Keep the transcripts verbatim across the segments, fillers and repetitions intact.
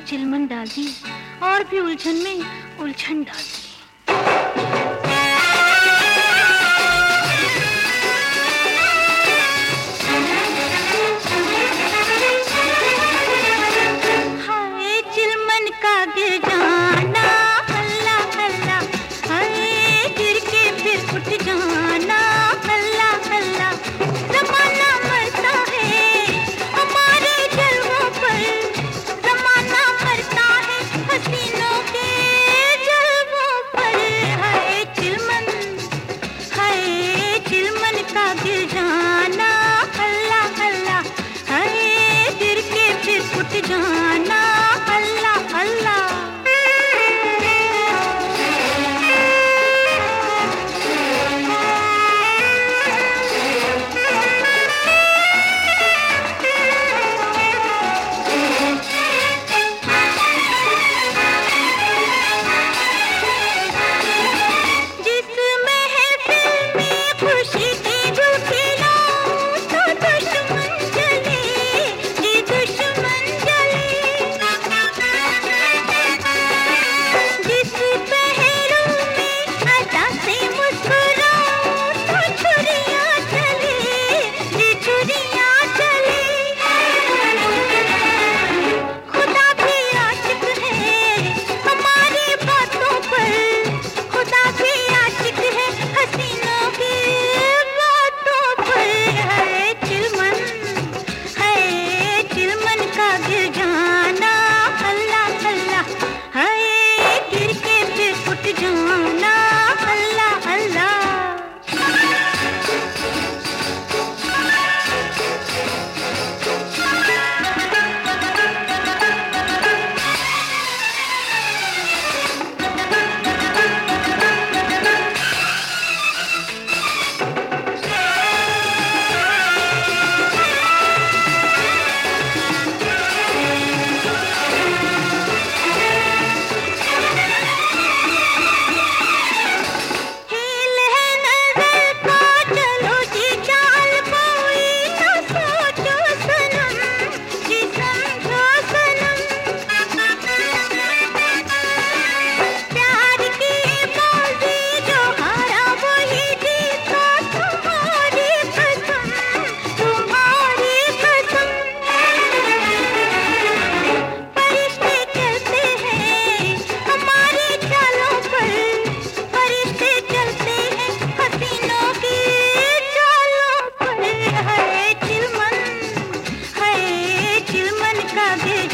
चिलमन डाल दी और भी उलझन में उलझन डाल दी। हाय चिलमन का गिर जाना, अल्लाह अल्लाह, हाय गिर के फिर उठ जाना, अल्लाह अल्लाह। ज़माना मरता है हमारे जलवों पर, ज़माना मरता है हसीनों के जलवों पर। हाय चिलमन, हाय चिलमन का गिर जाना, अल्लाह अल्लाह, हाय गिर के फिर उठ जाना, अल्लाह अल्लाह।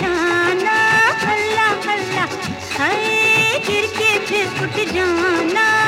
हाय गिर के फिर उठ जाना।